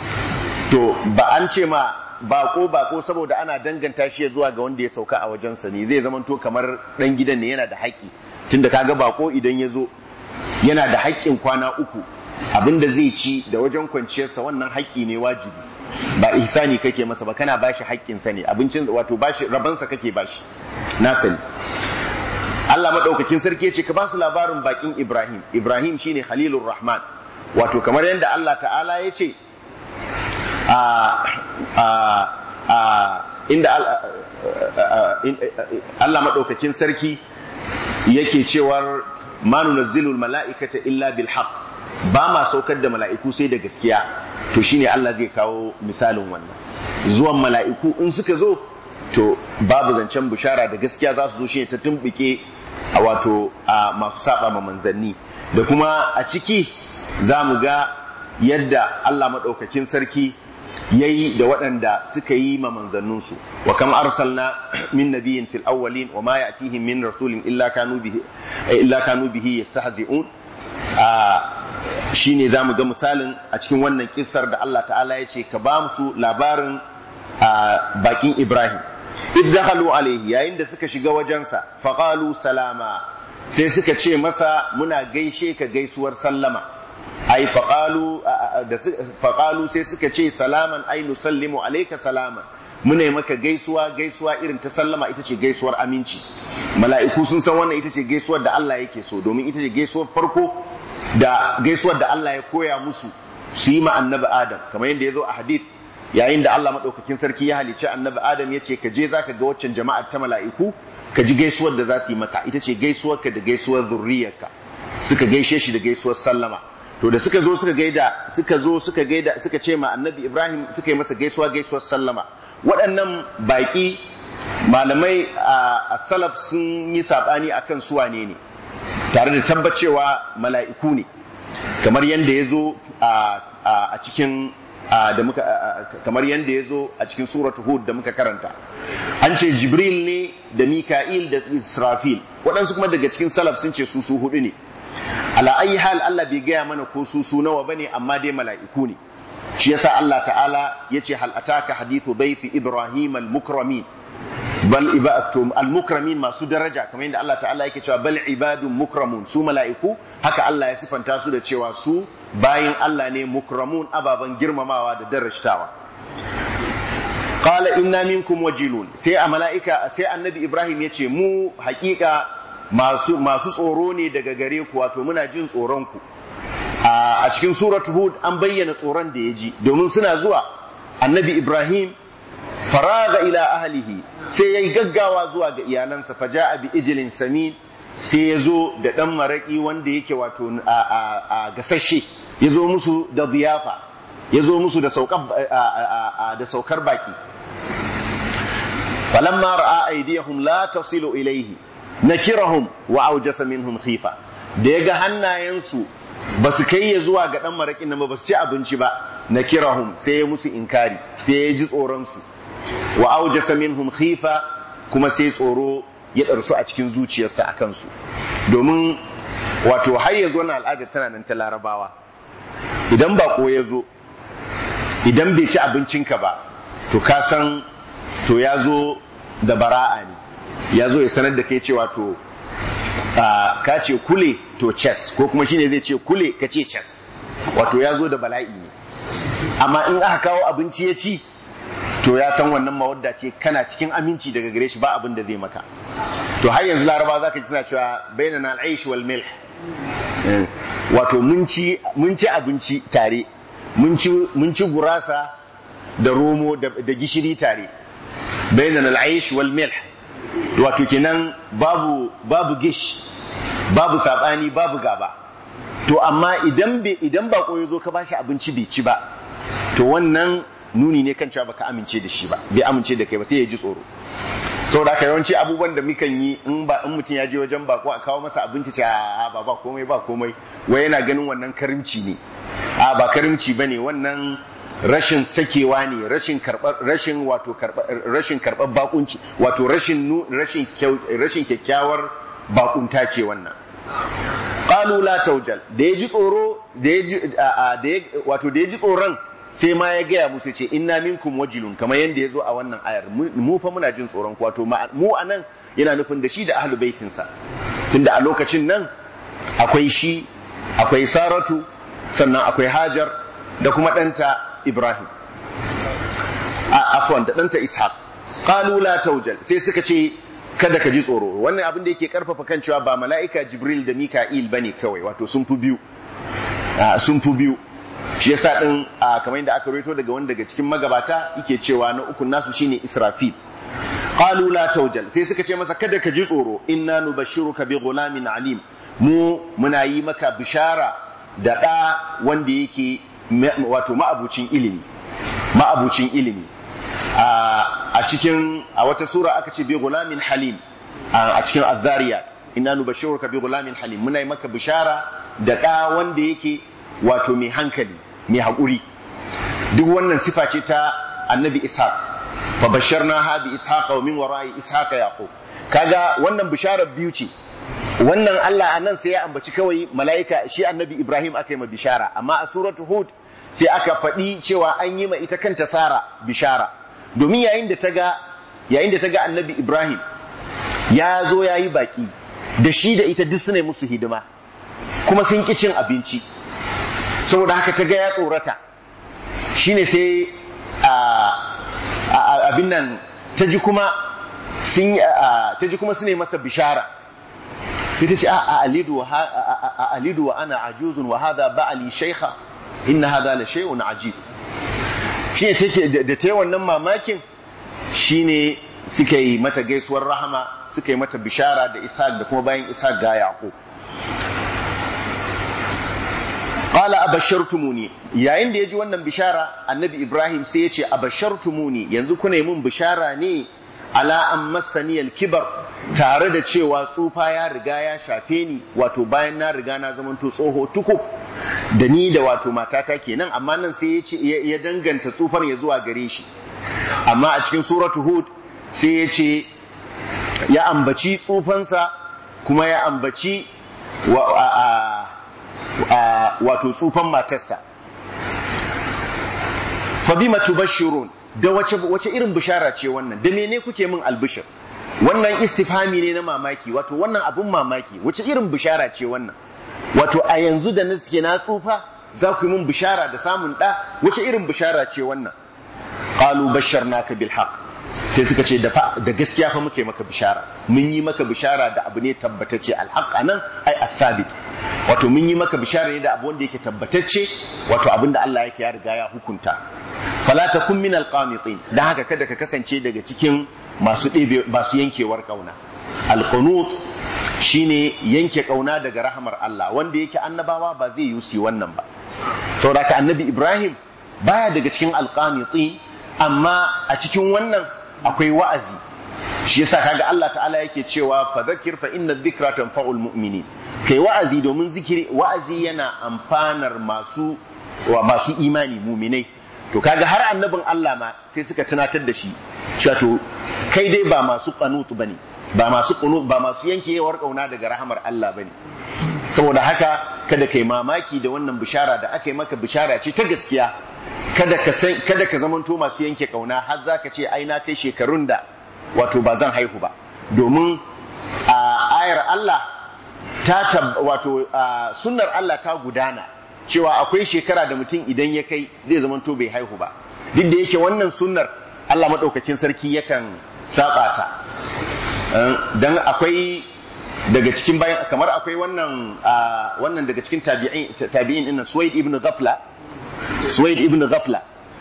To ba an ce ma bako saboda ana danganta shi zuwa ga wanda ya sauka a wajensa ne, zai zamanto kamar dan gidan ne, yana da haƙƙi. Tunda kaga bako idan ya zo yana da haƙƙin kwana uku, abinda zai ci da wajen kwanciyarsa wannan haƙƙi ne wajibi, ba ihsani kake masa ba, kana bashi haƙƙinsa ne, abincin wato bashi rabansa kake bashi, na sani. Allah madaukakin sarki ce ka ba su labarin bakin Ibrahim. Ibrahim shine Khalilur Rahman, wato kamar yadda Allah ta'ala ya ce inda Allah madaukakin sarki yake cewar ma nunazzilul mala'ikata illa bil haqq, ba ma saukar da mala'iku sai da gaskiya. To shine Allah zai kawo misalin wannan, zuwan mala'iku in suka zo to babu zancen bishara da gaskiya, za su zo shine ta tumbuke wato masu saba ma manzanni. Da kuma a ciki za mu ga yadda Allah madaukakin sarki yayi da waɗanda suka yi ma manzanninsu. Wa kam arsalna min nabiyyin fil awwalin wa ma ya'tihim min rasulin illa kanu bihi yastahzi'un. Shine zamu ga misalin a cikin wannan kissar da Allah ta'ala ya ce ka ba musu labarin bakin Ibrahim. Iddahalu alaihi, yayin da suka shiga wajensa, faqalu salama, sai suka ce masa muna gaishe ka gaisuwar sallama. Ai faqalu sai suka ce salaman, ai nusallimu alayka salaman, muna maka gaisuwa irin ta sallama, ita ce gaisuwar aminci. Mala'iku sun san wannan ita ce gaisuwar da Allah yake so, domin ita ce gaisuwar farko da gaisuwar da Allah ya koya musu su yi ma annabi Adam, kamar yadda ya zo a hadith, yayin da Allah madaukakin sarki ya halicci annabi Adam ya ce ka je zaka ga waccan jama'ar ta mala'iku, ka ji gaisuwar da za su yi maka, ita ce gaisuwarka da gaisuwar zurriyarka. Suka gaishe shi da gaisuwar sallama. To da suka ce ma annabi Ibrahim, suka yi masa gaisuwar sallama. Waɗannan baƙi malamai a salaf sun yi saɓani akan su wane ne, tare da tabbacewa mala'iku ne, kamar yadda ya zo a cikin kamar yadda ya zo a cikin suratu Hud da muka karanta. An ce Jibril ne da Mika'il da Israfil, waɗansu kuma daga cikin salaf sun ce su hudu ne. Ala ayi hal Allah bai gaya mana ko su nawa bane, amma dai mala'iku ne. Shi yasa Allah ta'ala yace hal ataka hadithu dayfi Ibrahim al-mukramin, bal ibadatu al-mukramin, masu daraja, kamar yadda Allah ta'ala yake cewa bal ibadun mukramun, su mala'iku haka Allah ya sifanta su da cewa su bayin Allah ne, mukramun, ababan girmamawa da darajtawa. Qala inna minkum wajilun, sai a mala'ika sai annabi Ibrahim yace mu haƙiƙa masu tsoro ne daga gare ku, wato muna jin tsoron ku. A cikin suratu Hud an bayyana tsoron da ya ji, domin suna zuwa annabi Ibrahim faraga ila ahlihi, sai yayi gaggawa zuwa ga iyalansa, faja'a bi ijlin samin, sai ya zo da dan maraki wanda yake wato a gasashe, ya zo musu da ziyafa, yazo musu da saukar baki falamma ra'a aydiyahum la tasilu ilayhi nakirahum wa awjasa minhum khifa da yaga hannayensu basu kai ya zuwa ga dan marakin nan ba su ci abinci ba nakirahum sai ya musu inkari sai ya ji tsoron su wa awjasa minhum khifa kuma sai tsoro ya darsu a cikin zuciyarsa akan su domin wato har yazo na al'ada tana nan ta Larabawa idan bako yazo idan bai ci abincinka ba to ka san to yazo da bara'a ne yazo ya sanar da kai cewa to ka ce kule to chess ko kuma shine zai ce kule ka ce chess wato yazo da bala'i ne amma in aka kawo abinci ya ci to ya san wannan mawadda ce kana cikin aminci daga gare shi ba abin da zai maka to har yanzu Laraba zaka ji suna cewa bainana al-aish wal milh wato mun ci abinci tare mun ci gurasa da romo da gishiri tare bainana al-aish wal milh wato kenan babu gish babu sabani babu gaba to amma idan bako yazo ka bashi abinci bai ci ba to wannan nuni ne kan cewa baka amince da shi ba bai amince da kai ba sai ya ji tsoro saboda haka yawanci abubuwan da mukan yi in mutum ya je wajen bako a kawo masa abinci ce ba komai wai yana ganin wannan karimci ne ba karimci bane wannan rashin sakewa ne rashin karɓar bakunci wato rashin kyakkyawar bakunta ce wannan qalu la tawjal da yaji tsoro da yaji tsoron sai ma ya gaya musu ce inna minkum wajilun kamar yanda yazo a wannan ayar mu fa muna jin tsoron ku wato mu anan yana nufin da shi da ahlul baitin sa tunda a lokacin nan akwai shi akwai Saratu sannan akwai Hajar da kuma ɗanta Ibrahim afwan da ɗanta Ishaq qalu la tawjal sai suka ce kada ka ji tsoro wannan abin da yake karfafa kan cewa ba mala'ika Jibril da Mika'il bane kawai wato sun fi biyu shi yasa din kamar yadda aka rawaito daga wanda daga cikin magabata yake cewa na ukun nasu shine Israfil qalu la tawjal sai suka ce masa kada ka ji tsoro inna nubashshiruka bi ghulamin alim muna yi maka bishara da da wanda yake wato ma'abucin ilimi a wata sura aka ce bi ghulamin halim a cikin az-zariyat inna nubashshiruka bi ghulamin halim muna yi maka bishara da da wanda yake wato mai hankali mai haƙuri duk wannan sifa ce ta annabi ishaq fa basharnaha bi ishaq wa min wara'i ishaq yaqub kaga wannan bisharar biyu ce wannan Allah anan sai ya ambaci kawai mala'ika shi annabi Ibrahim aka yi ma bishara amma a suratu hud sai aka faɗi cewa an yi ma ita kanta Sara bishara domin yayin da ta ga annabi Ibrahim ya zo yayi baki da shi da ita duk suna musu hidima kuma sun ki cin abinci saboda haka ta ga ya tsorata shine sai abin nan ta ji kuma su ne masa bishara sai ta ce alidu wa ana ajuzun wa hadha ba'li shaykha inna hadha la shay'un ajib shine take da tayi wannan mamakin shine suka yi mata gaisuwar rahama suka yi mata bishara da Ishaq da kuma bayan Ishaq ga Yaqub qala abashartumuni yayin da yaji wannan bishara annabi Ibrahim sai yace abashartumuni yanzu kuna yi mun bishara ne ala an massani al-kibar tare da cewa tsufa ya riga ya shafe ni wato bayan na riga na zamanto tsoho tukub da ni da wato matata kenan amma nan sai yace ya danganta tsufar ya zuwa gare shi amma a cikin suratu hud sai yace ya ambaci tsufansa kuma ya ambaci wato tsufan matarsa fa bima tubashshirun da wace irin bishara ce wannan da mene kuke min albishir wannan istifhami ne na mamaki wato wannan abun mamaki wace irin bishara ce wannan wato a yanzu da na suke na tsufa za ku yi min bishara da samun da wace irin bishara ce wannan qalu basharnaka bil haqq sai suka ce da gaskiya fa muke maka bishara mun yi maka bishara da abu ne tabbatacce alhaq anan ai athabit wato mun yi maka bishara ne da abu wanda yake tabbatacce wato abinda Allah yake ya riga ya hukunta fala takun min alqanitin dan haka kada ka kasance daga cikin masu yankewar kauna alqunut shine yanke kauna daga rahamar Allah wanda yake annabawa ba zai yusi wannan ba saboda ka annabi Ibrahim baya daga cikin alqaniti, amma a cikin wannan akwai wa'azi. Shi yasa kaga Allah ta'ala yake cewa fadhakkir fa inna dhikra tanfa'ul mu'minin, kai wa'azi domin wa'azi yana amfanar masu imani mu'minai. To kaga har annabin Allah ma sai suka tunatar da shi cewa to kai dai ba masu qanut bane, ba masu yankewar kauna daga rahamar Allah bane. Saboda haka kada kai mamaki da wannan bishara da aka yi maka, bishara ce ta gaskiya. Kada ka zamanto masu yanke kauna har zaka ce ai na kai shekarun da wato ba zan haihu ba, domin a ayar Allah sunnar Allah ta gudana cewa akwai shekara da mutum idan ya kai zai zamanto bai haihu ba. Duk da yake wannan sunnar Allah madaukakin sarki yakan saba ta, dan akwai daga cikin bayan, kamar akwai wannan daga cikin tabi'in din Suwaid ibn Ghafla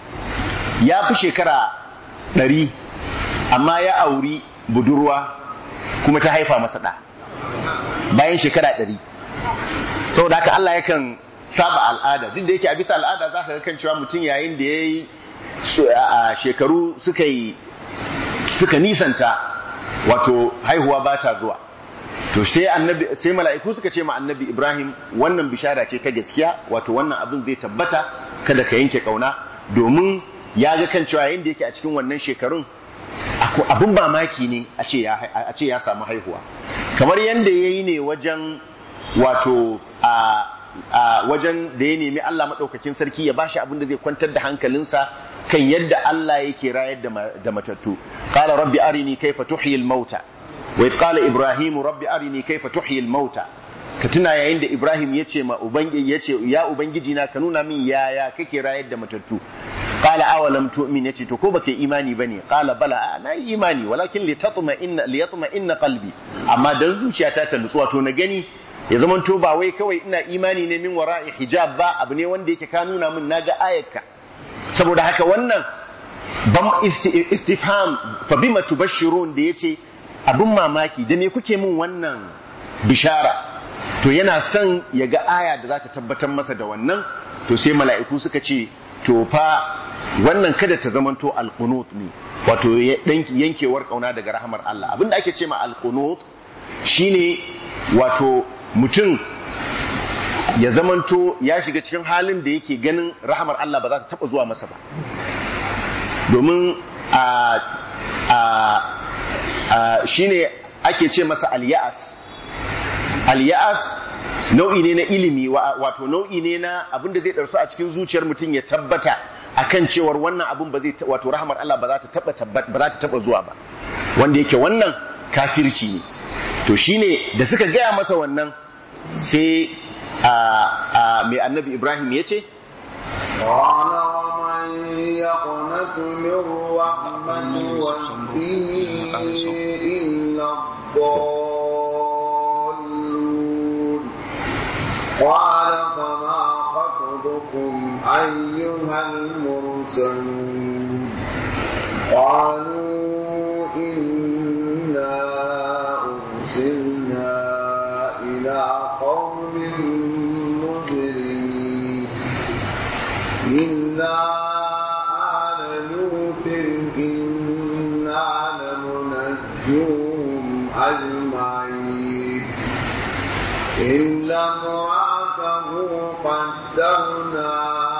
ya fi shekara 100 amma ya auri budurwa kuma ta haifa masa ɗa bayan shekara 100. Saboda haka Allah yakan saba al'ada, duk da yake a bisa al'ada za ka ga kan cewa mutum yayin da ya yi shekaru suka nisanta wato haihuwa ba ta zuwa. To sai mala'iku suka ce ma annabi Ibrahim wannan bishara ce ta gaskiya, wato wannan abin zai tabbata, kada ka yanke kauna, domin ya ga kan cewa yayin da yake a cikin wannan shekarun abin mamaki ne a ce ya samu haihuwa, kamar yadda ya yi ne wajen wato wajen da ya nemi Allah maɗaukakin sarki ya bashi abin da zai kwantar da hankalinsa kan yadda Allah yake rayar da matattu. Qala rabbi arini kayfa tuhyil mauta wa idh qala ibrahimu rabbi arini kayfa tuhyil mauta. Ka tuna yayin da Ibrahim yace ma ya ubangiji na ka nuna min yaya kake rayar da matattu. Qala awalam tu'min, yace to ko baka imani bane? Qala bala, na yi imani, walakin liyatma inna qalbi, amma dan zuciyata ta nutsuwa to na gani ya zaman to ba wai kawai ina imani ne min wara'i hijab ba, abu ne wanda yake ka nuna min naga ayarka. Saboda haka wannan istifham fa bima tubashshirun da yace abin mamaki da me kuke min wannan bishara, to yana son ya ga aya da za ta tabbatar masa da wannan. To sai mala'iku suka ce to fa wannan kada ta zamanto alqunut ne, wato yankewar kauna daga rahamar Allah. Abinda ake ce ma alqunut shine wato mutum ya zamanto ya shiga cikin halin da yake ganin rahamar Allah ba za ta taba zuwa masa ba, domin shine ake ce masa al-ya'as. Al-ya'as nau'i ne na ilimi, wato nau'i ne na abin da zai darsu a cikin zuciyar mutum ya tabbata akan cewar wannan abin ba zai, wato rahamar Allah ba za ta taba zuwa ba, wanda yake wannan kafirci ne. To shine da suka gaya masa wannan sai mai annabi Ibrahim ya ce قال ومن يقنط من رحمة ربه إلا الضالون قال فما خطبكم أيها المرسلون قالوا إنا أرسلنا إلى قوم مجرمين إلا آل لوط إنا لمنجوهم أجمعين إلا امرأته قدرنا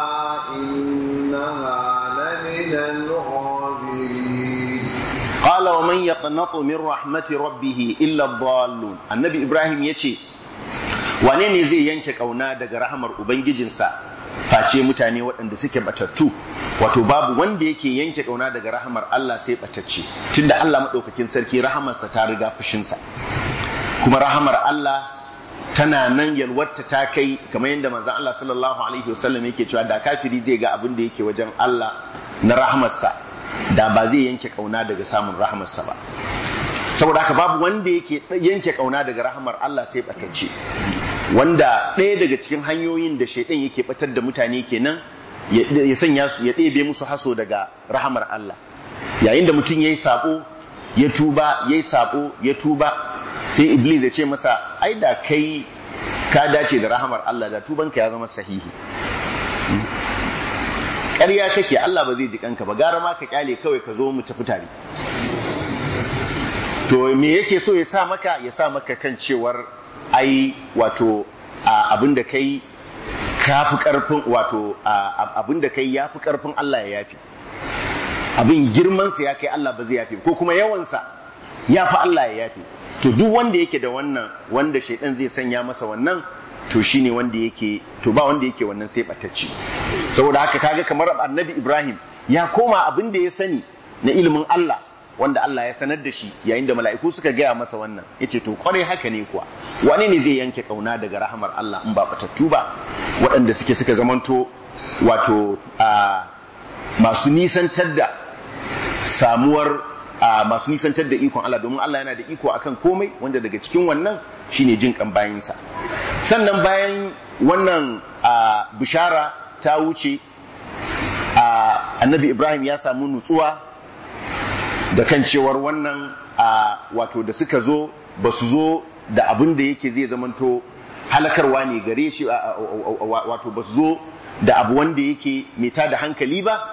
إنها لمن الغابرين قال ومن يقنط من رحمة ربه إلا الضالون. النبي إبراهيم يتي wane ne zai yanke kauna daga rahamar ubangijinsa face mutane waɗanda suke batattu, wato babu wanda yake yanke kauna daga rahamar Allah sai batacce, tunda Allah madaukakin sarki rahamarsa ta riga fushinsa, kuma rahamar Allah tana nan yalwarta ta kai kamar yadda manzon Allah sallallahu alaihi wasallam yake cewa da kafiri zai ga abin da yake wajen Allah na rahamarsa da ba zai yanke kauna daga samun rahamarsa ba. Saboda haka babu wanda yake yanke kauna daga rahamar Allah sai batacce, wanda ɗaya daga cikin hanyoyin da shaitan yake batar da mutane kenan ya sanya su, ya ɗebe musu haso daga rahamar Allah. Yayin da mutum yayi sabo ya tuba, yayi sabo ya tuba, sai Iblis ya ce masa ai da kai ka dace da rahamar Allah da tubanka ya zama sahihi. ƙarya kake Allah ba zai ji kanka ba, gara ma ka kyale kawai ka zo mu tafi tare. To me yake so ya sa maka kan cewar ai wato abinda kai kafi karfin, wato abinda kai yafi karfin Allah ya yafi, abin girman sa ya kai Allah ba zai yafi, ko kuma yawan sa yafi Allah ya yafi. To duk wanda yake da wannan, wanda shaidan zai sanya masa wannan, to shine wanda yake, to ba wanda yake wannan sai batacci. Saboda haka kaga kamar Annabi Ibrahim ya koma abin da ya sani na ilimin Allah, wanda Allah ya sanar da shi yayin da mala'iku suka gaya masa wannan, yace to kware haka ne kuwa, wani ne zai yanke kauna daga rahamar Allah in ba batattu ba, waɗanda suka zamanto wato masu nisantar da samuwar, masu nisantar da ikon Allah, domin Allah yana da iko akan komai, wanda daga cikin wannan shine jin kan bayinsa. Sannan bayan wannan bishara ta wuce, Annabi Ibrahim ya samu nutsuwa da kan cewar wannan wato da suka zo ba su zo da abin da yake zai zamanto halakarwa ne gare shi, wato ba su zo da abu wanda yake mai tada hankali ba.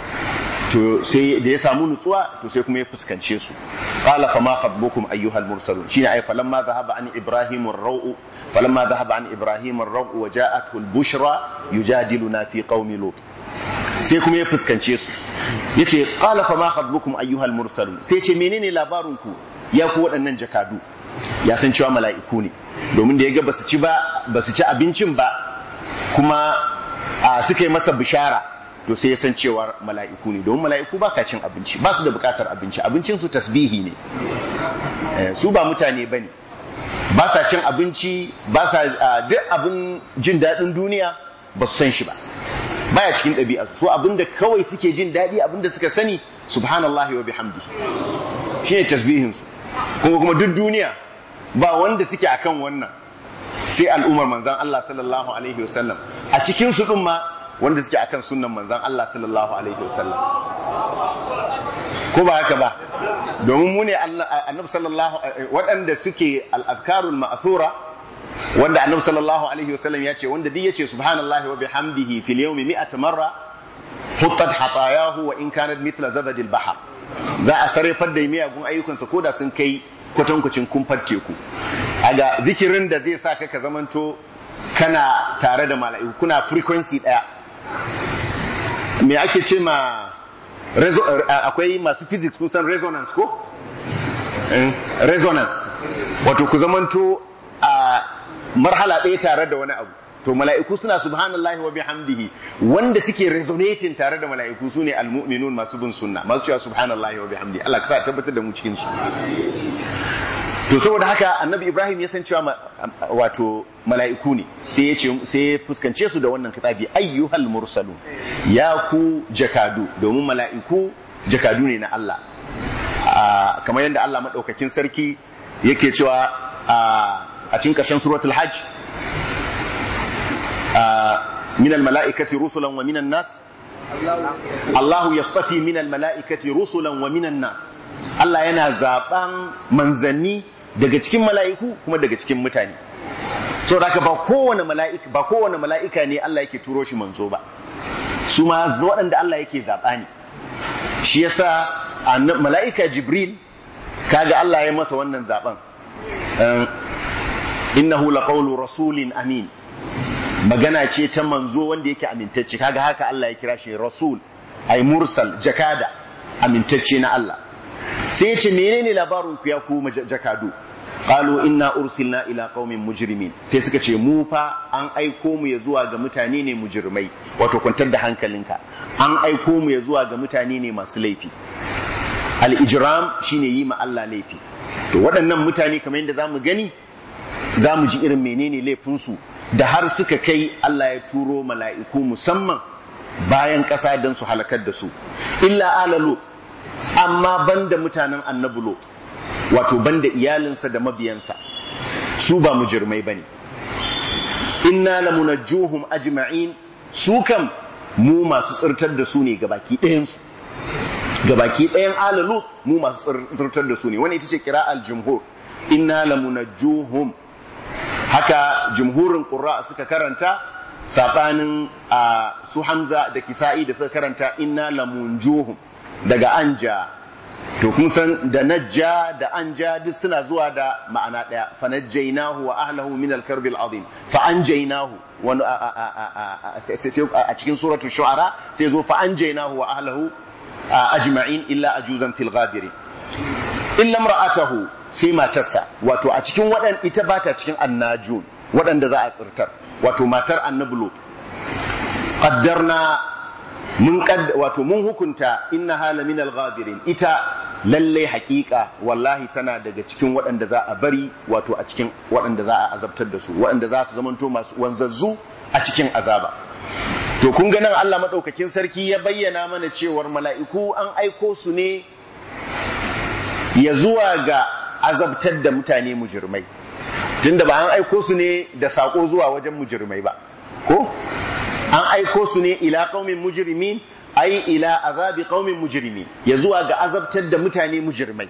To sai da ya samu nutsuwa, to sai kuma ya fuskance su. Qala fa ma khatbukum ayyuhal mursalun, shine ay falamma dhahaba an ibrahim ar-raw, falamma dhahaba an ibrahim ar-raw wa ja'athu al-bushra yujadiluna fi qaumi lut. Sai kuma ya fuskance su, yace qala fa ma khatbukum ayyuhal mursalun, sai ce menene labarin ku ya ku waɗannan jakadu. Ya san cewa mala'iku ne, domin da yaga basu ci abincin ba, kuma suka yi masa bishara, to sai ya san cewa mala'iku ne, domin mala'iku ba sa cin abinci, ba su da bukatar abinci, abincin su tasbihi ne, su ba mutane bane, ba sa cin abinci, ba sa duk abin jin daɗin duniya ba su san shi ba, baya cikin ɗabi'a su. Abinda kawai suke jin daɗi, abinda suka sani subhanallahi wa bihamdihi shine tasbihin su. Kuma duk duniya ba wanda suke akan wannan sai al'ummar manzon Allah sallallahu alaihi wasallam, a cikin su din ma wanda suke akan sunnan manzon Allah sallallahu alaihi wasallam, ko ba haka ba? Domin mu ne annabi sallallahu, waɗanda suke al-azkarul ma'thura, wanda annabi sallallahu alaihi wasallam ya ce wanda duk yace subhanallahi wa bihamdihi fil yawmi 100 marra huttat hatayahu wa in kanat mithla zabadil bahr, za a sarrafar da miyagun ayyukansa koda sun kai kwatankwacin kumfar teku. Aga zikirin da zai sa ka zamanto kana tare da mala'iku, kuna frequency daya. Me ake ce ma akwai masu physics kun san resonance ko? Resonance wato ku zamanto a marhala ɗaya tare da wani abu. To mala'iku suna subhanallahi wa bihamdihi, wanda suke resonating tare da mala'iku sune almu'minun, masu bin sunna, masu cewa subhanallahi wa bihamdihi. Allah ka sa tabbatar da mu cikin su. To saboda haka annabi Ibrahim ya san cewa wato mala'iku ne, sai ya fuskance su da wannan kitabi ayyuhal mursalun, ya ku jakadu, domin mala'iku jakadu ne na Allah. Kamar yadda Allah madaukakin sarki yake cewa a cikin ƙarshen suratul hajj, min al-mala'ikati rusulan wa minan nas, Allahu yastafi min al-mala'ikati rusulan wa minan nas. Allah yana zaban manzanni daga cikin mala'iku kuma daga cikin mutane. So haka ba kowane mala'ika ne Allah yake turo shi manzo ba, su ma waɗanda Allah yake zaba ne. Shi yasa mala'ika Jibril kaga Allah ya masa wannan zaben, innahu laqawlu rasulin amin, magana ce ta manzo wanda yake amintacce. Kaga haka Allah ya kira shi rasul, ay mursal, jakada amintacce na Allah. Sai ya ce menene labarin ku ya ku jakadu? Qalu inna ursilna ila qaumin mujrimin, sai suka ce mu fa an aiko mu ya zuwa ga mutane ne mujrimai. Wato kwantar da hankalinka, an aiko mu ya zuwa ga mutane ne masu laifi. Al-ijram shine yi ma Allah laifi. To waɗannan mutane kamar yadda zamu gani, zamu ji irin menene laifinsu da har suka kai Allah ya turo mala'iku musamman bayan ƙasa don su halakar da su. Illa ala Lut, amma banda mutanen annabi Lut, wato banda iyalinsa da mabiyansa, su ba mujrimai bane. Inna lamunajjuhum ajma'in, su kam mu masu tsirtar da su ne gabaki ɗayansu, gabaki ɗayan ala Lut mu masu tsirtar da su ne. Wannan ita ce qira'al jumhur, inna lamunajjuhum. Haka jumhurin qurra suka karanta, sabanin su Hamza da Kisa'i da suka karanta inna lamunjuhum daga anja. To kun san da najja da anja duk suna zuwa da ma'ana daya, fa najjaynahu wa ahlihi min al-karbil azim, fa anjaynahu wani a cikin suratul shu'ara sai zo fa anjaynahu wa ahlihi ajma'in illa ajuzan fil ghabirin, illa imra'atahu sai matarsa, wato a cikin ita bata cikin annajun waɗanda za a tsirtar, wato matar annabi Lut. Qaddarna mun hukunta inna hala min al-ghabirin, ita lalle haƙiƙa wallahi tana daga cikin waɗanda za a bari, wato a cikin waɗanda za a azabtar da su, waɗanda za su zamanto masu wanzazzu a cikin azaba. To kun ga nan Allah madaukakin sarki ya bayyana mana cewar mala'iku an aiko su ne ya zuwa ga azabtar da mutane mujirmai, tunda ba an aiko su ne da sako zuwa wajen mujirmai ba, ko an aiko su ne ila qaumin mujrimin, ai ila azabi qaumin mujrimin, ya zuwa ga azabtar da mutane mujrimai.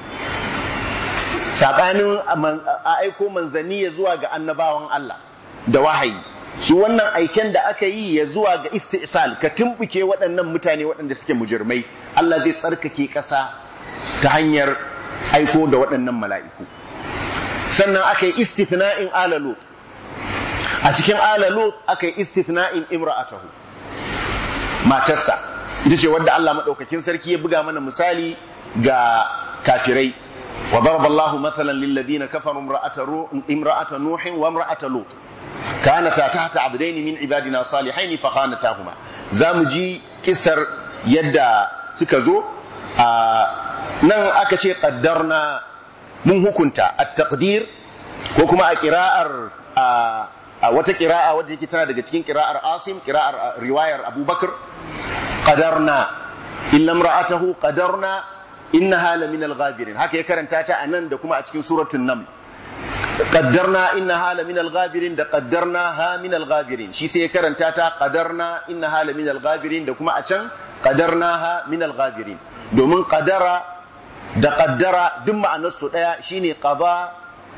Sabanin a aiko manzanni ya zuwa ga annabawan Allah da wahayi, su wannan aiken da aka yi ya zuwa ga istisal, ka tumbuke waɗannan mutane waɗanda suke mujrimai, Allah zai tsarkake ƙasa ta hanyar aiko da waɗannan mala'iku. Sannan aka yi istithna'in ala Lut, a cikin ala Lut aka yi istithna'in imra'atahu, matarsa ita ce wadda Allah madaukakin sarki ya buga mana misali ga kafirai. Wa daraballahu mathalan lil ladina kafaru imra'ata nuhin wa imra'ata lut kanata tahta abdayn min ibadina salihain fa khanatahuma. Zamu ji kisar yadda suka zo nan aka ce qaddarna, mun hukunta at-taqdir, ko kuma a qira'ar a wata qira'a wadda yake tana daga cikin qira'ar Asim, qira'ar riwayar Abubakar, qadarna illa imra'atahu qadarna innaha la min al-ghabirin, haka ya karanta ta anan da kuma a cikin suratul Naml. Qaddarna innaha la min al-ghabirin da qaddarnaha min al-ghabirin, shi sai ya karanta ta qadarna innaha la min al-ghabirin da kuma a can qadarnaha min al-ghabirin, domin qadara da qaddara duk ma'anar su daya, shine qada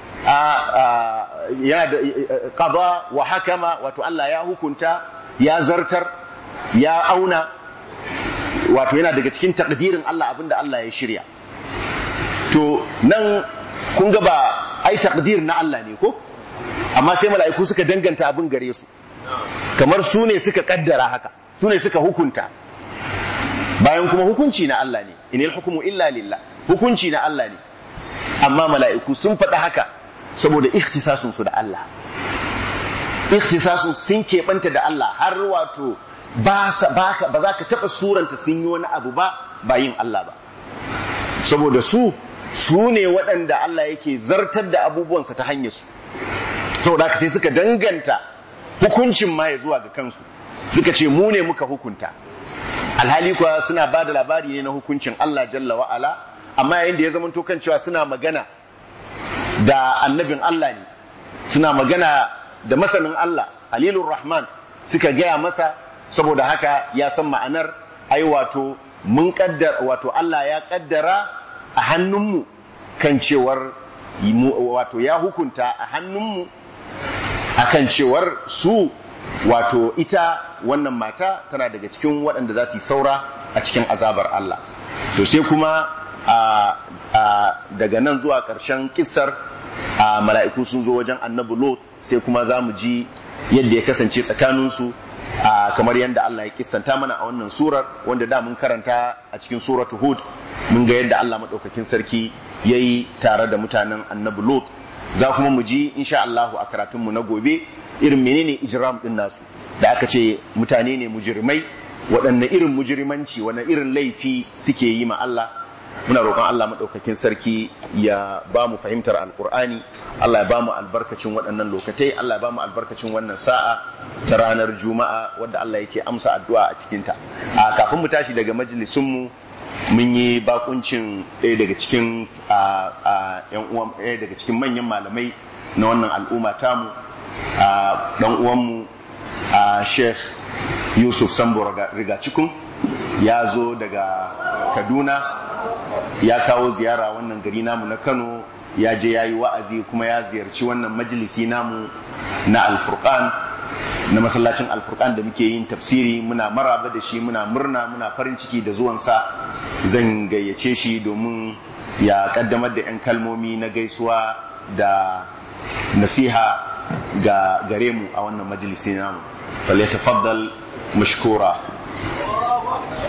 qada wa hakama, wato Allah ya hukunta, ya zartar, ya auna, wato yana daga cikin takdirin Allah abinda Allah ya shirya. To nan kun ga ba ai takdir na Allah ne ko, amma sai mala'iku suka danganta abin gare su, kamar su ne suka kaddara haka, su ne suka hukunta, bayan kuma hukunci na Allah ne, inil hukmu illa lillah, hukunci na Allah ne, amma mala'iku sun faɗa haka saboda ikhtisasun su da Allah, ikhtisasun sun keɓanta da Allah, har wato ba za ka taɓa suranta sun yi wani abu ba yin Allah ba, saboda su ne waɗanda Allah yake zartar da abubuwansa ta hanyar su, saboda haka sai suka danganta hukuncin ma ya zuwa ga kansu, suka ce mu ne muka hukunta, alhali kuwa suna ba da labari ne na hukuncin Allah jalla wa'ala. Amma yayin da ya zama to kan cewa suna magana da annabin Allah ne, suna magana da masanin Allah Halilur Rahman, suka gaya masa, saboda haka ya san ma'anar ai wato mun kaddara, wato Allah ya kaddara a hannunmu kan cewar wato ya hukunta a hannunmu akan cewar su, wato ita wannan mata tana daga cikin waɗanda za su yi saura a cikin azabar Allah. To sai kuma daga nan zuwa ƙarshen kissar mala'iku sun zo wajen annabi Lot, sai kuma za mu ji yadda ya kasance tsakaninsu, kamar yadda Allah ya kissanta mana a wannan surar, wanda da mun karanta a cikin suratu Hud, mun ga yadda Allah maɗaukakin sarki ya yi tare da mutanen annabi Lot. Za kuma mu ji insha Allah a karatunmu na gobe irin menene ijram din nasu, da aka ce mutane ne mujrimai, waɗanne irin mujrimanci, waɗanne irin laifi suke yi ma Allah. Muna roƙon Allah maɗaukakin sarki ya ba mu fahimtar alƙur'ani, Allah ya ba mu albarkacin waɗannan lokatai, Allah ya ba mu albarkacin wannan sa'a ta ranar Juma'a wadda Allah yake amsa addu'a a cikinta. Kafin mu tashi daga majalisunmu, mun yi bakuncin ɗaya daga cikin ɗaya daga cikin manyan malamai na wannan al'umma tamu, ɗan uwanmu Sheikh Yusuf Sambo Rigacikun ya zo daga Kaduna, ya kawo ziyara wannan gari namu na Kano, ya je ya yi wa'azi kuma ya ziyarci wannan majalisi namu na Al-Furqan. na masallacin Alfurqan da muke yin tafsiri. Muna maraba da shi, muna murna, muna farin ciki da zuwansa. Zan gayyace shi domin ya kaddamar da 'yan kalmomi na gaisuwa da nasiha ga gare mu a wannan majalisi namu. Falyatafaddal mashkura.